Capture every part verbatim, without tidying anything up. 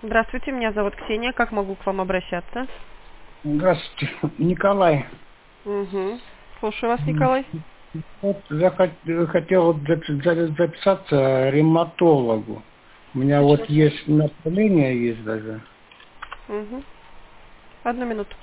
Здравствуйте, меня зовут Ксения. Как могу к вам обращаться? Здравствуйте, Николай. Угу. Слушаю вас, Николай. Вот я хот- хотел вот запи- за- записаться ревматологу. У меня вот Почему? есть направление, есть даже. Угу. Одну минуту.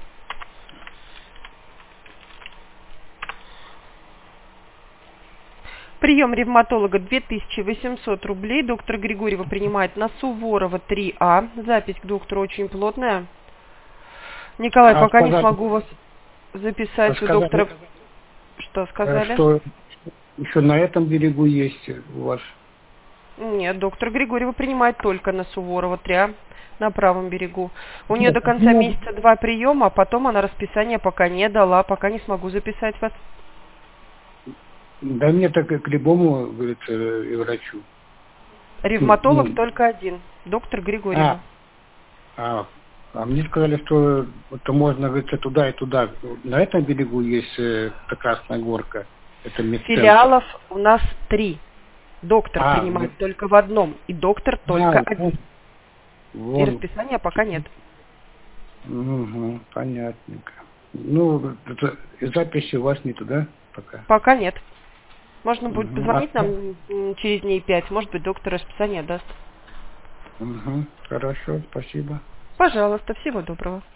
Прием ревматолога две тысячи восемьсот рублей. Доктор Григорьева принимает на Суворова три А. Запись к доктору очень плотная. Николай, А пока не сказали, смогу вас а записать у сказали, доктора. Что э, сказали? что еще на этом берегу есть у вас. Нет, доктор Григорьева принимает только на Суворова три А, на правом берегу. У нее Нет, до конца ну, месяца два приема, а потом она расписание пока не дала, пока не смогу записать вас. да мне так и к любому, говорится, и врачу. Ревматолог Ну, только один, доктор а, Григорьева. а, а мне сказали, что это можно, говорится, туда и туда. На этом берегу есть э, Красная Горка. Это медцентр. Филиалов у нас три. Доктор А, принимает только в одном, и доктор А, только вон, один. И вон. расписания пока нет. Угу, понятненько. Ну, это, записи у вас нету, да, пока? Пока нет. Можно будет Угу. А, позвонить нам м, через дней пять, может быть, доктор расписание даст. угу, хорошо, спасибо. Пожалуйста, всего доброго.